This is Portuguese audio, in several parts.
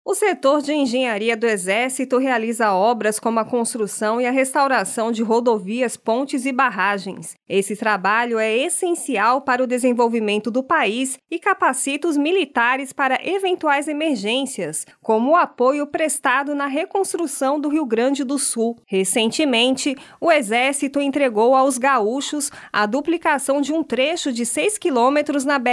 O setor de engenharia do Exército realiza obras como a construção e a restauração de rodovias, pontes e barragens. Esse trabalho é essencial para o desenvolvimento do país e capacita os militares para eventuais emergências, como o apoio prestado na reconstrução do Rio Grande do Sul. Recentemente, o Exército entregou aos gaúchos a duplicação de um trecho de 6 quilômetros na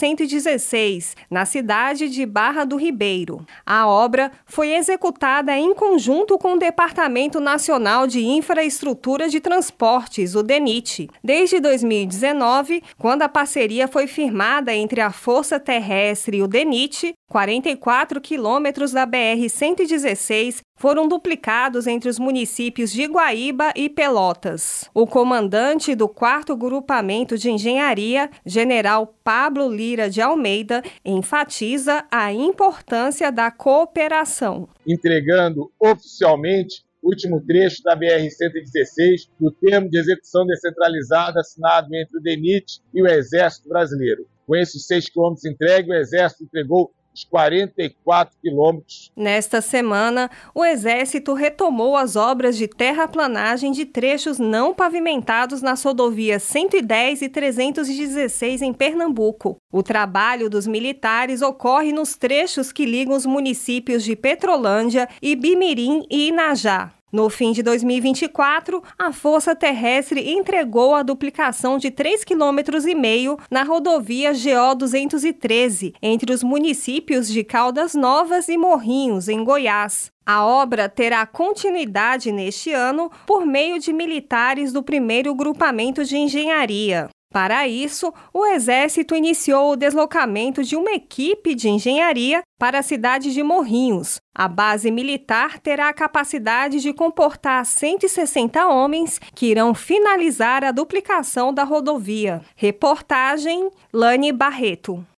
BR-116, na cidade de Barra do Ribeiro. A obra foi executada em conjunto com o Departamento Nacional de Infraestrutura de Transportes, o DENIT. Desde 2019, quando a parceria foi firmada entre a Força Terrestre e o DENIT, 44 quilômetros da BR-116 foram duplicados entre os municípios de Guaíba e Pelotas. O comandante do 4º Grupamento de Engenharia, General Pablo Lira de Almeida, enfatiza a importância da cooperação. Entregando oficialmente o último trecho da BR-116, do termo de execução descentralizada assinado entre o DENIT e o Exército Brasileiro. Com esses 6 quilômetros entregues, o Exército entregou os 44 quilômetros. Nesta semana, o Exército retomou as obras de terraplanagem de trechos não pavimentados nas rodovias 110 e 316 em Pernambuco. O trabalho dos militares ocorre nos trechos que ligam os municípios de Petrolândia, Ibimirim e Inajá. No fim de 2024, a Força Terrestre entregou a duplicação de 3,5 km na rodovia GO 213, entre os municípios de Caldas Novas e Morrinhos, em Goiás. A obra terá continuidade neste ano por meio de militares do 1º Grupamento de Engenharia. Para isso, o Exército iniciou o deslocamento de uma equipe de engenharia para a cidade de Morrinhos. A base militar terá a capacidade de comportar 160 homens que irão finalizar a duplicação da rodovia. Reportagem Lani Barreto.